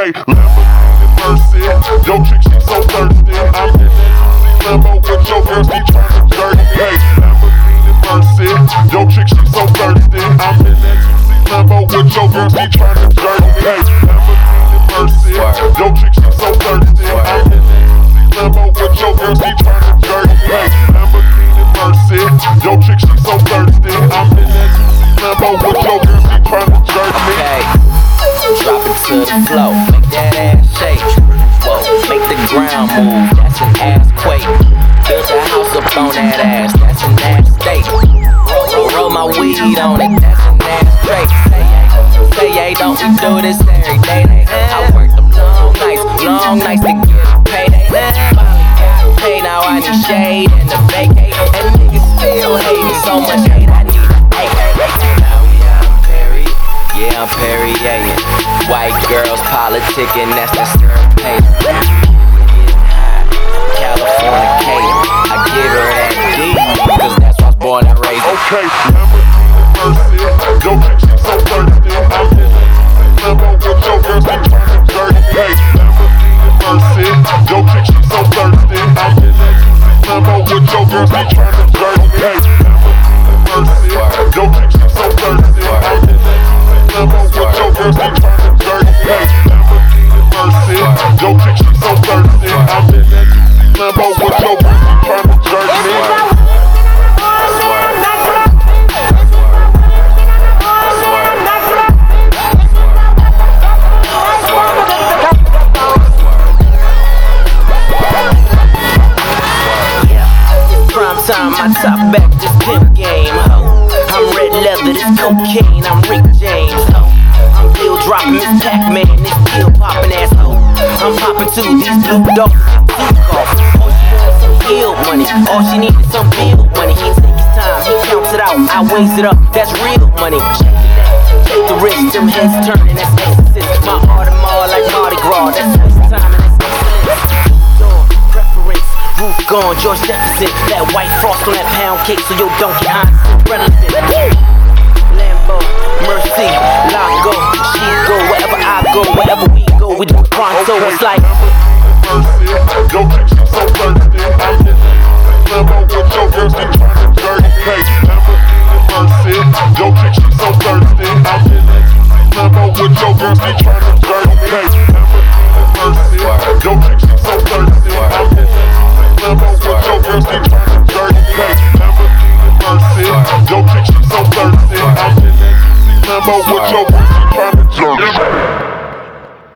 Okay, Lamborghini Mercy, yo chick she so thirsty. I'm in that juicy Lambo with your girls be tryna jerk me. Hey, Lamborghini Mercy, yo chick she so thirsty. I'm in that juicy Lambo with your girls be tryna jerk me. Hey, Lamborghini Mercy, yo chick she so thirsty. I'm in that juicy Lambo with your girls be tryna jerk me. Hey, Lamborghini Mercy, yo chick she so thirsty. I'm in that juicy Lambo with your girls be tryna jerk me. Hey, drop it to the floor, make that ass shake. Whoa, make the ground move, that's an ass quake. Build a house up on that ass, that's an ass steak. Roll my weed on it, that's an ass straight. Say, hey, don't we do this every day? I work them long nights to get a payday. Finally got paid, now I need shade and a vacate. And niggas still hating so much hate, I need a now I'm Perry, yeah I'm Perrier. White girls politicking, that's the syrup paint. Californicating, I give her that D, cause that's why I was born and raised. Okay, Lamborghini Mercy, yo chick she so thirsty. I'm in that juicy Lambo with your girls be tryna jerk me. Hey, Lamborghini Mercy, yo chick she so thirsty. I'm in that juicy Lambo with your girls be tryna jerk me. Hey, Lamborghini Mercy, yo chick she so thirsty. I'm in that juicy Lambo with your girls be tryna jerk me. Hey, Lamborghini Mercy, yo chick she so thirsty. I'm in that juicy Lambo with your girls be tryna jerk me. Time my top back, this pimp game, ho. I'm red leather, this cocaine, I'm Rick James, ho. I'm still dropping this Pac-Man, this still poppin' ass ho. I'm poppin' too, these blue dogs, all she wants some bill money, all she needs is some bill money. He take his time, he counts it out, I weighs it up, that's real money. Take the risk, them heads turning, that's exorcist. My Audemars like Mardi Gras, that's waste time and that's excellence. Preference. Roof gone, George Jefferson. That white frost on that pound cake so your donkey eyes relevant. Lambo, Mercy, Lago, she go wherever I go, wherever we go, we do it pronto. It's like Mercy, yo chick she so thirsty. I'm in that juicy Lambo with your girls be tryna jerk me. Hey, Lamborghini Mercy, yo chick she so thirsty. I'm in that juicy Lambo with your girls be tryna jerk me. Hey, Lamborghini Mercy, yo chick she so thirsty. I'm in that Lambo with your girls be tryna jerk me. Hey, Lamborghini Mercy, yo chick she so thirsty. I'm in that juicy Lambo with your girls be tryna jerk me.